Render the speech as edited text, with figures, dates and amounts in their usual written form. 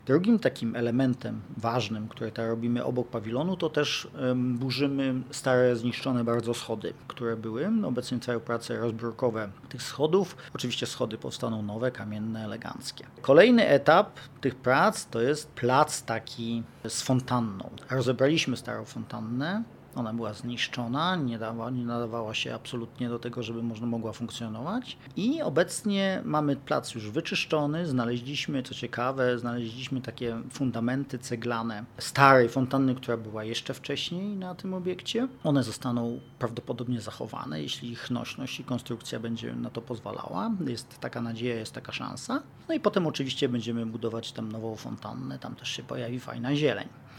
Drugim takim elementem ważnym, który robimy obok pawilonu, to też burzymy stare, zniszczone bardzo schody, które były. Obecnie trwają prace rozbiórkowe tych schodów. Oczywiście schody powstaną nowe, kamienne, eleganckie. Kolejny etap tych prac to jest plac taki z fontanną. Rozebraliśmy starą fontannę. Ona była zniszczona, nie nadawała się absolutnie do tego, żeby można mogła funkcjonować. I obecnie mamy plac już wyczyszczony, znaleźliśmy, co ciekawe, takie fundamenty ceglane starej fontanny, która była jeszcze wcześniej na tym obiekcie. One zostaną prawdopodobnie zachowane, jeśli ich nośność i konstrukcja będzie na to pozwalała. Jest taka nadzieja, jest taka szansa. No i potem oczywiście będziemy budować tam nową fontannę, tam też się pojawi fajna zieleń.